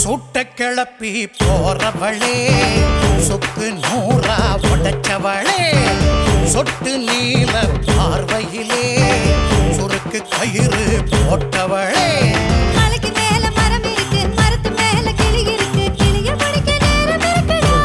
சுட்ட கிளப்பி போறவளே சொக்கு நூறா உடைச்சவளே சொட்டு நீல பார்வையிலே சுருக்கு கயிறு போட்டவளே மலைக்கு மேல மரம் இருக்கு மரத்து மேல கிளி இருக்கு கிளிய படிக்க நேரம் இருக்குடா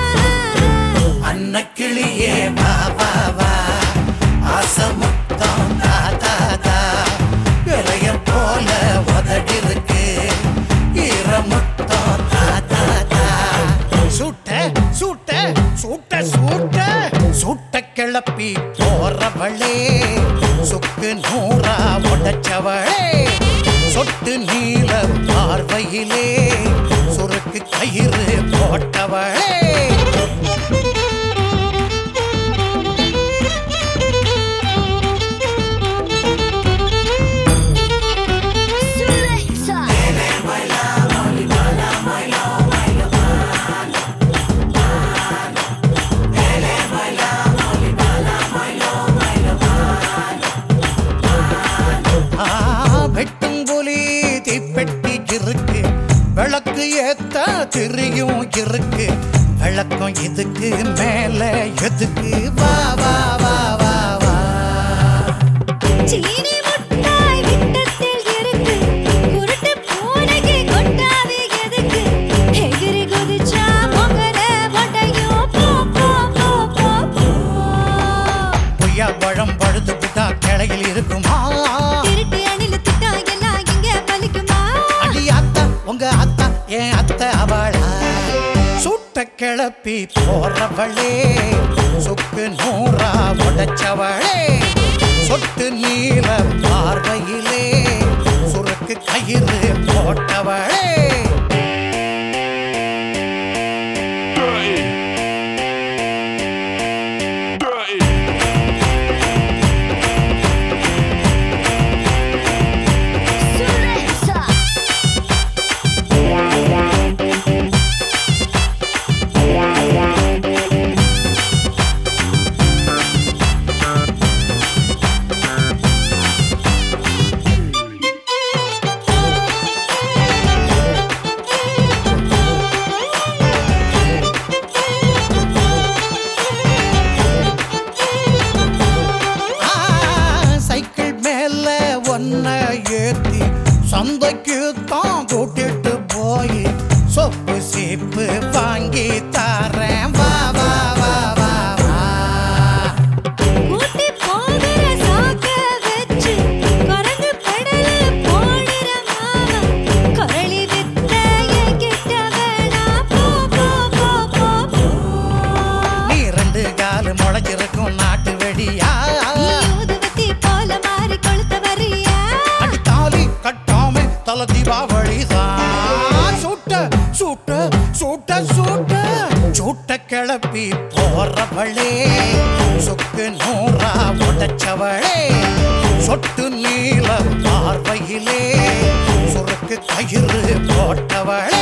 அன்ன கிளியே வா வா வா ஆசமுத்தம் தா தா தா இளைய போல உதடிருக்கு ஈரமுத்தம் தா தா தா சுட்ட சுட்ட சுட்ட சுட்ட சுட்ட கிளப்பி போறவளே சொக்கு நூறா உடைச்சவளே சொட்டு நீல பார்வையிலே சுருக்கு கயிறு போட்டவளே வெட்டும் புலி தீப்பெட்டி இருக்கு விளக்கு ஏத்த திரியும் இருக்கு விளக்கம் இதுக்கு மேல எதுக்கு வா வா வா வா வா சீனி முட்டாய் விட்டத்தில் இருக்கு குருட்டு பூனைக்கு கொட்டாவி எதுக்கு எகிரி குதிச்சா பொங்கல வட்டையோ போ போ போ போ போ பொய்யா பழம் பழுது புட்டா கிளையில் இருக்குமா திருட்டு அணில திட்டா எல்லாம் இங்க பலிக்குமா அடி அத்தா உங்க அத்தா என் அத்தை அவளா சுட்ட கிளப்பி போறவளே சொக்கு நூறா உடைச்சவளே சொட்டு நீல பார்வையிலே சுருக்கு கயிறு போட்டவளே ஏத்தி சந்தைக்கு தான் கூட்டிட்டு போய் சொப்பு சீப்பு வாங்கி தாரேன் வா வா வா வா வா கூட்டி போகிற சாக்க வச்சு குரங்கு படல போடுற மாமா குரளி வித்தைய கிட்ட வேணா போ போ போ போ போ நீ ரெண்டு காலு முளைச்சிருக்கும் நாட்டு வெடியா ஊதுவத்தி போல மாறி கொளுத்த வரியா அடி தாலி கட்டாம தல தீபாவளிதான் சுட்ட சுட்ட சுட்ட சுட்ட சுட்ட கிளப்பி போறவளே சொக்கு நூறா உடைச்சவளே சொட்டு நீல பார்வையிலே சுருக்கு கயிறு போட்டவளே